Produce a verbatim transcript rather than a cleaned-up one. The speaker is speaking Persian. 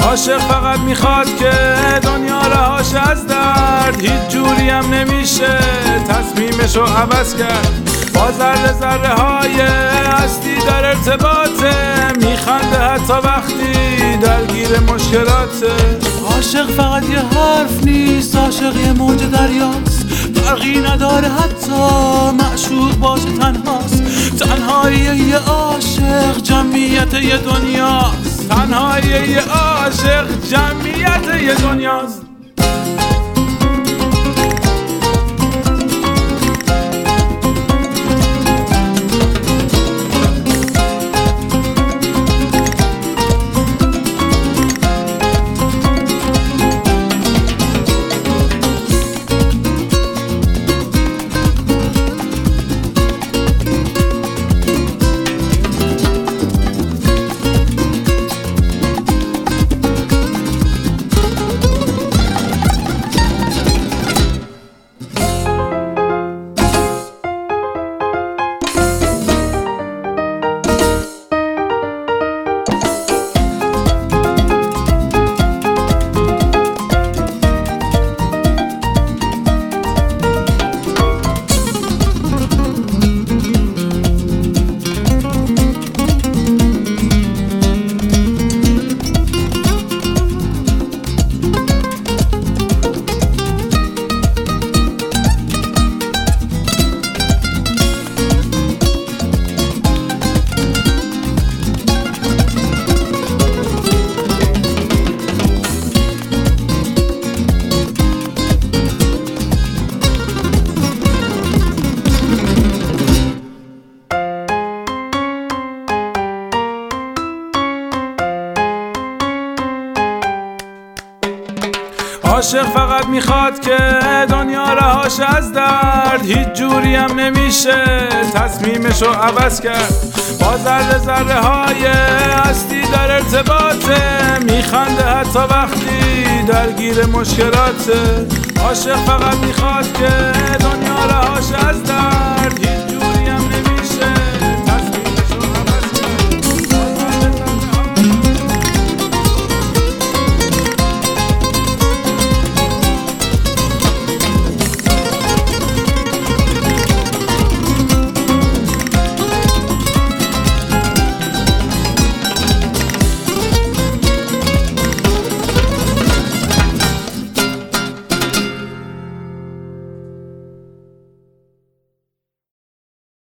عاشق فقط میخواد که دنیا رهاش از درد، هیچ جوری هم نمیشه تصمیمشو عوض کرد. با ذره ذره های هستی در ارتباطه، میخنده حتی وقتی درگیر مشکلاته. عاشق فقط یه حرف نیست، عاشق یه موج دریاست، فرقی نداره حتی معشوق باشه تنهاست. تنهایی یه عاشق جمعیت یه دنیاست، تنهایی یه عاشق جمعیت یه دنیاست. عاشق فقط میخواد که دنیا رهاش از درد، هیچ جوری هم نمیشه تصمیمشو عوض کرد. با ذره ذره های هستی در ارتباطه، میخنده حتی وقتی درگیر مشکلاته. عاشق فقط میخواد که دنیا رهاش از درد،